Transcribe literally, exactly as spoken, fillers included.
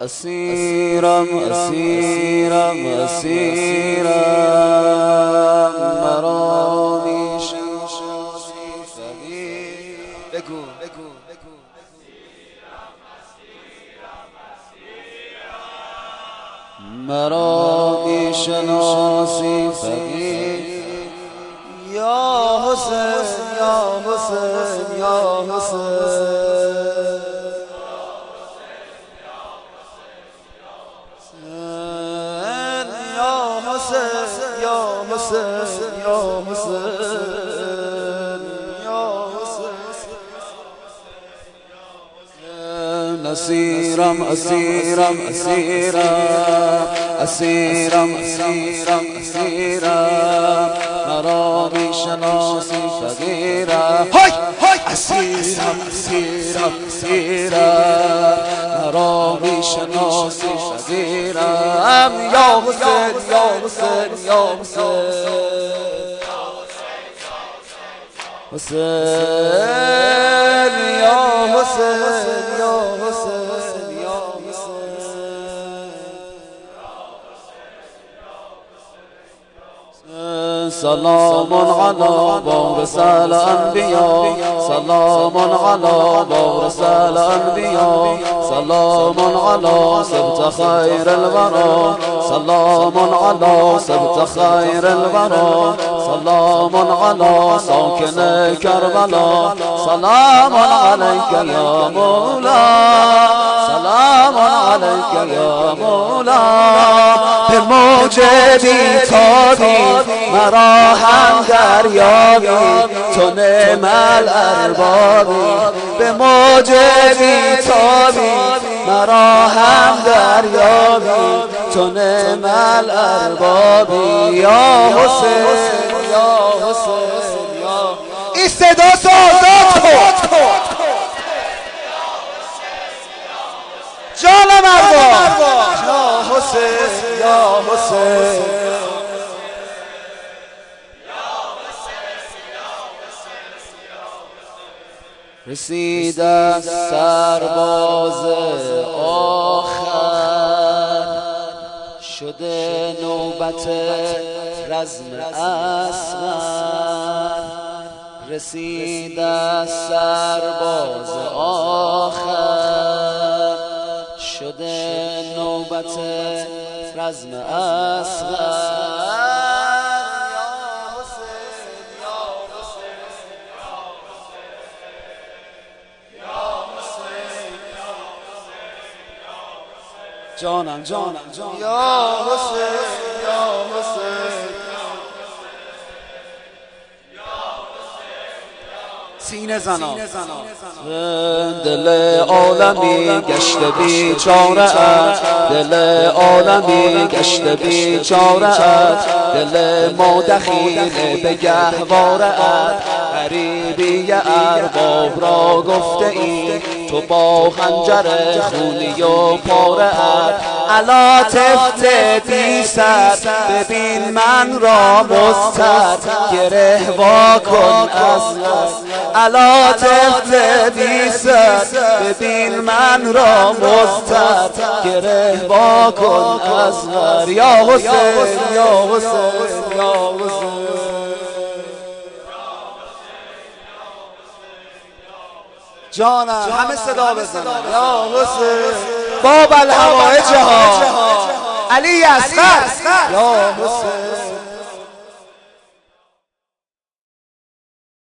اسیرم اسیرم اسیرم مرا میشناسی فقیر بگو بگو مرا میشناسی فقیر یا حسین یا حسین یا حسین یا حسین یا حسین یا حسین اسیرم اسیرم اسیرم اسیرم اسیرم اسیرم مرا میشناسی فقیرم اسیرم اسیرم اسیرم مرا میشناسی فقیرم یا حسین یا حسین یا حسین حسین یا حسین یا حسین یا حسین سلام علی وارث الانبیاء سلام علی وارث الانبیاء سلام علی سبط خیر الورى سلام علی سبط خیر الورى سلام علی ساکن کربلا سلام علیک یا مولا سلام علیک یا مولا به موج بیتابی مرا هم دریابی تو نعم الاربابی به موج بیتابی مرا هم دریابی تو نعم الاربابی یا حسین یا حسین یا این صدا سازات کن جان مروا یا حسین یا حسین رسید سرباز آخر شده نوبت رزم اصغر رسید سرباز آخر شده نوبت رزم اصغر جانم جانم جانم یا حسین یا حسین سینه زنا دل عالمی گشت بیچاره‌ات دل عالمی گشت بیچاره‌ات دل ما دخیل به گهواره‌ات غریبی ارباب را گفته ای تو با خنجر خونی و پاره‌ات علا تفت بی سر ببین من را مستر گره وا کن از علا تفت بی سر ببین من را مستر گره وا کن از یا حسین یا حسین یا حسین جانم همه صدا بزنن یا حسین باب الهوائج ها علی اصغر یا حسین